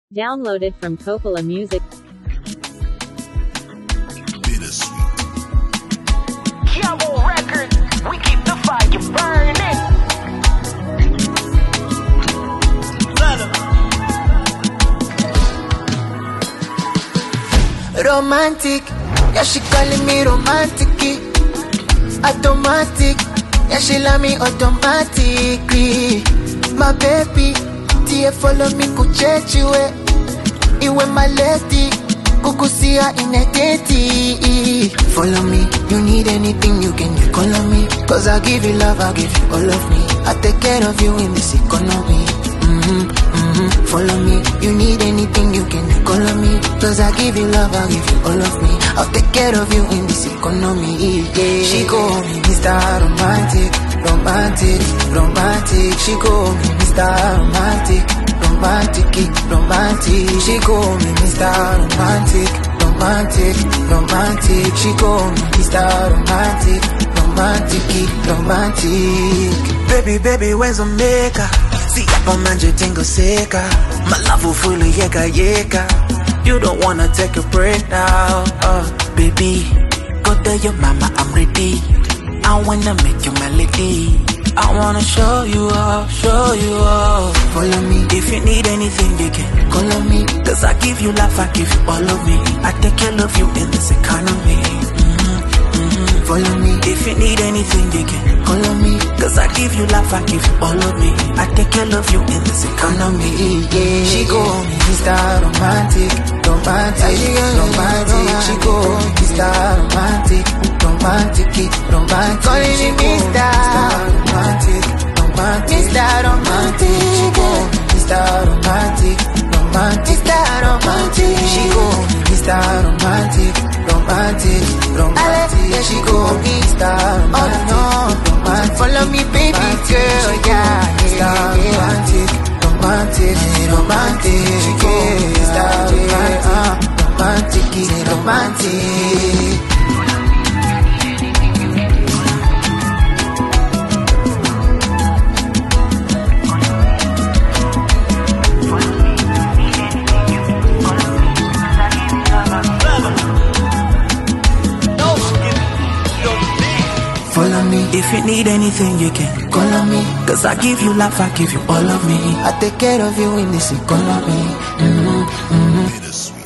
Downloaded from Coppola Music. Camo Records, we keep the fire burning. Romantic, yeah, she calling me romantic. Automatic, yeah, she love me automatically. My baby, tia follow me kuchechiwe. Iwe my lady, kukusia ineteti. Follow me, you need anything you can call on me. Cause I give you love, I give you all of me. I take care of you in this economy. Follow me, you need anything you can call on me. Cause I give you love, I give you all of me. I'll take care of you in this economy, yeah. She call me Mr. Romantic, romantic, romantic. She call me Mr. Romantic, romantic, romantic. She call me Mr. Romantic, romantic, romantic. She call me Mr. Romantic, romantic, romantic. Baby, baby, where's Omega? See hapa manje tengo seka. My love will fully yeka yeka. You don't wanna take a break now, baby. Go tell your mama I'm ready. I wanna make you my lady. I wanna show you all, show you all. Follow me, if you need anything you can call on me. Cause I give you life, I give you all of me. I take care of you in this economy. Follow me, if you need anything you can call on me. Cause I give you life, I give you all of me. I take care of you in this economy, yeah. She call me Mr. Romantic, romantic, romantic. She call me Mr. Romantic, romantic, romantic. Calling me Mr. Romantic, romantic, Mr. Romantic. She call me Mr. Romantic, romantic, Mr. Romantic. She call me Mr. Romantic, romantic, romantic. Yeah, she call me Mr. Romantic, romantic. Follow me, baby girl, yeah. Mr. Romantic, romantic, romantic. She call me Mr. Romantic, romantic. Follow me, if you need anything you can call on me. Cause I give you life, I give you all of me. I take care of you in this economy.